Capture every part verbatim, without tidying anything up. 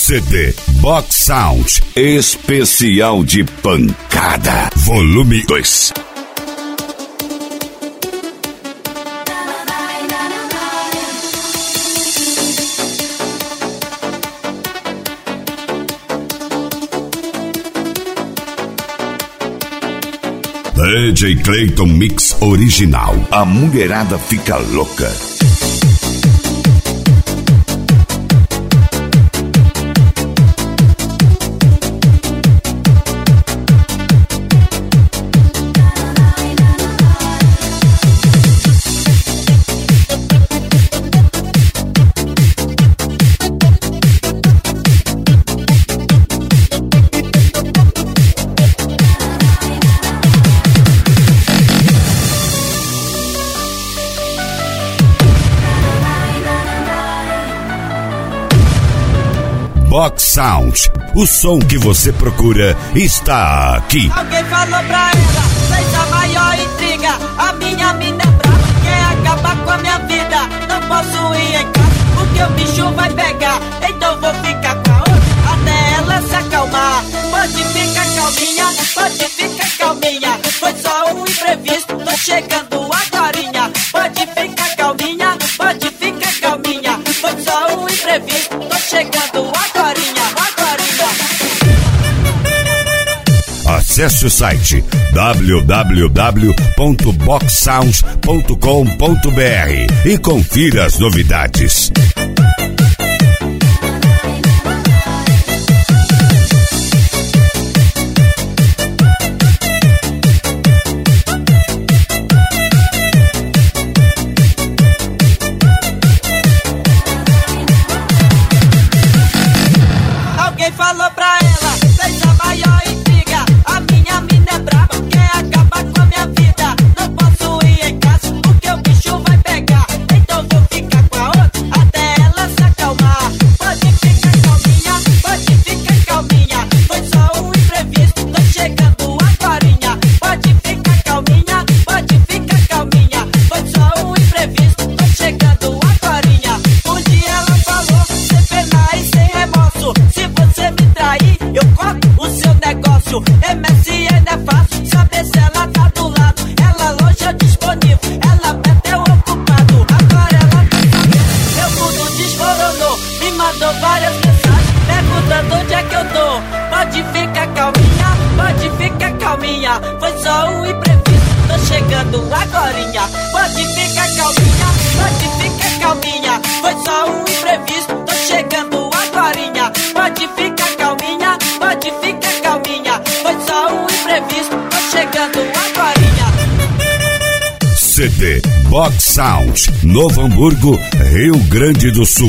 C D Box Sound especial de pancada, volume dois. D J Clayton Mix original. A mulherada fica louca. Box Sound, o som que você procura está aqui. Alguém falou pra ela, fez a maior intriga. A minha mina é brava, quer acabar com a minha vida. Não posso ir em casa, porque o bicho vai pegar. Então vou ficar com a outra, até ela se acalmar. Pode ficar calminha, pode ficar calminha. Foi só um imprevisto, tô chegando agorinha. Pode ficar calminha, pode ficar calminha. Foi só um imprevisto, tô chegando agorinha. Acesse o site w w w ponto box sound ponto com ponto b r e confira as novidades. Alguém falou pra ela, fez a maior intriga. A minha mina é brava, quer acabar com a minha vida. Não posso ir em casa, porque o bicho vai pegar. Então vou ficar com a outra, até ela se acalmar. Pode ficar calminha, pode ficar calminha. Foi só um imprevisto, tô chegando agorinha. Pode ficar calminha, pode ficar calminha. Foi só um imprevisto, tô chegando agorinha. Um dia ela falou, sem pena e sem remorso. Se você me trair, eu corto o seu negócio. M S N é fácil, saber se ela tá do lado. Ela longe ou disponível, ela mete o ocupado. Agora ela quer saber, meu mundo desmoronou. Me mandou várias mensagens, perguntando onde é que eu tô. Pode ficar calminha, pode ficar calminha. Foi só um imprevisto, tô chegando agorinha. Pode ficar calminha, pode ficar calminha. Foi só um imprevisto, tô chegando agorinha. Pode ficar calminha, pode ficar calminha. Foi só um imprevisto, tô chegando agorinha. C D Box Sound, Novo Hamburgo, Rio Grande do Sul.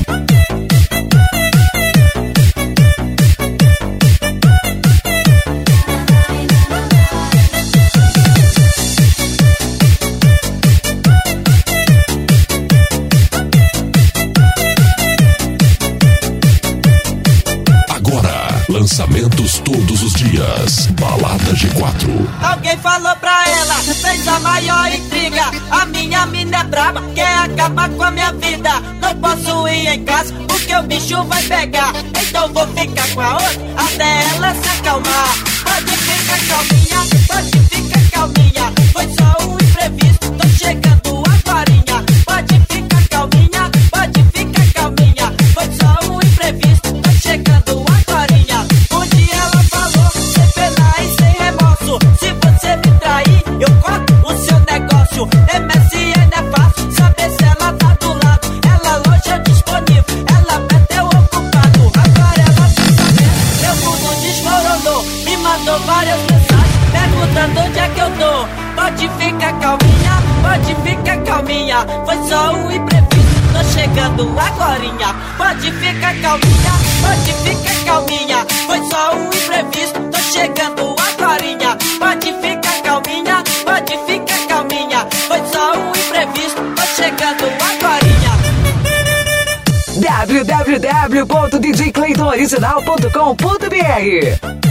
Lançamentos todos os dias. Balada G quatro. Alguém falou pra ela, fez a maior intriga. A minha mina é brava, quer acabar com a minha vida. Não posso ir em casa, porque o bicho vai pegar. Então vou ficar com a outra, até ela se acalmar. Pode ficar calminha, pode ficar calminha. Foi só um imprevisto, tô chegando agorinha. Pode ficar calminha, pode ficar calminha. Foi só um imprevisto, tô chegando agorinha. Um dia ela falou, sem pena e sem remorso. Se você me trair, eu corto o seu negócio. M S N é fácil, saber se ela tá do lado. Ela longe ou disponível, ela mete o ocupado. Agora ela quer saber, meu mundo desmoronou. Me mandou várias mensagens, perguntando onde é que eu tô. Pode ficar calminha, pode ficar calminha. Foi só um imprevisto, tô chegando agorinha. Pode ficar calminha, pode ficar calminha. Foi só um imprevisto, tô chegando agorinha. Pode ficar calminha, pode ficar calminha. Foi só um imprevisto, tô chegando agorinha. w w w ponto d j clayton original ponto com ponto b r